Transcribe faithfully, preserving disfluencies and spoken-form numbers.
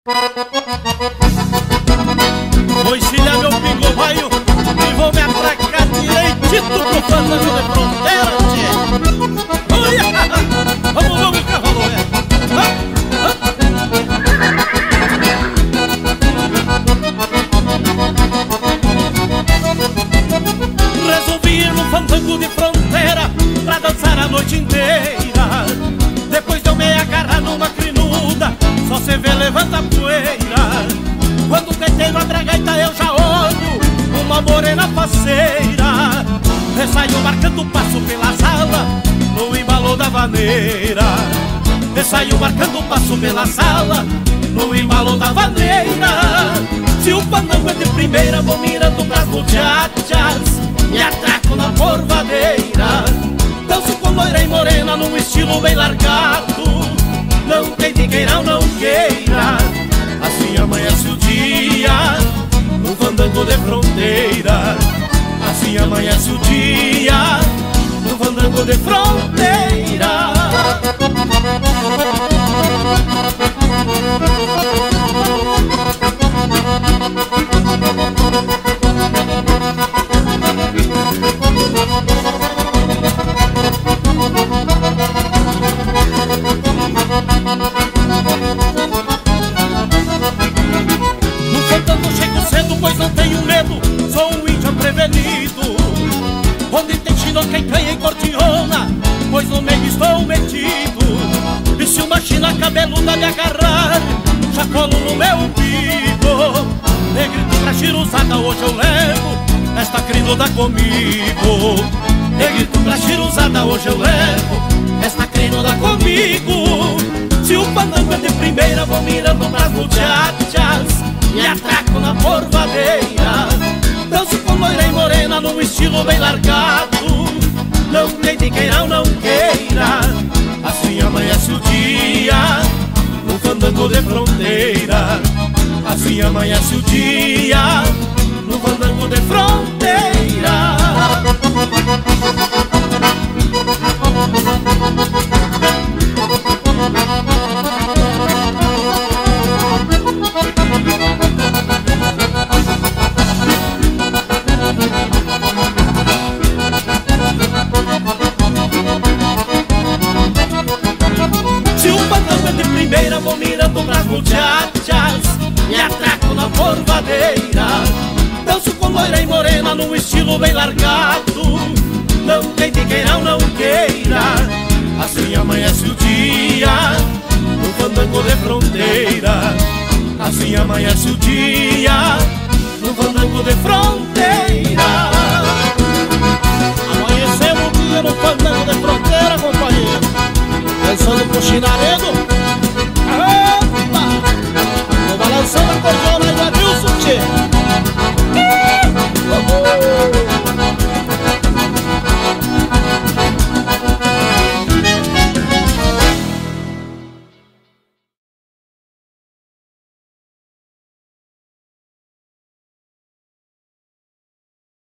Vou encilhar meu pingo baio e vou me atracar direitito pro fandango de fronteira, tchê. Olha! Vamos, vamos, cavalo, é! Resolvi ir no fandango de fronteira pra dançar a noite inteira. Depois de eu me agarrar numa crinuda, só cê vê levanta a poeira. Quando o gaiteiro abre a gaita eu já olho uma morena faceira. Ressaio marcando passo pela sala no embalo da vaneira. Ressaio marcando passo pela sala no embalo da vaneira. Se o fandango é de primeira, vou mirando pras muchachas, me atraco na porvadeira. Danço com loira e morena num estilo bem largado. Não tem de queira ou não queira, assim amanhece o dia no fandango de fronteira. Assim amanhece o dia no fandango de fronteira. No fandango chego cedo, pois não tenho medo, sou um índio prevenido. Onde tem chinoca e canha e cortiona, pois no meio estou metido. E se uma china cabeluda me agarrar, já colo no meu umbigo. Negrito pra chiruzada hoje eu levo esta crinuda comigo. Negrito pra chiruzada hoje eu levo esta crinuda comigo. Se o fandango é de primeira, vou mirando pras muchachas, me atraco na porvadeira. Danço com loira e morena num estilo bem largado. Não tem de queira ou não queira, assim amanhece o dia no fandango de fronteira. Assim amanhece o dia no fandango de fronteira. Se o fandango é de primeira, vou mirando pras muchachas, me atraco na porvadeira. Danço com loira e morena num estilo bem largado. Não tem de queira ou não queira, assim amanhece o dia no fandango de fronteira. Assim amanhece o dia no fandango de fronteira. Amanhecemos o dia no fandango de fronteira, companheiro, dançando pro chinelo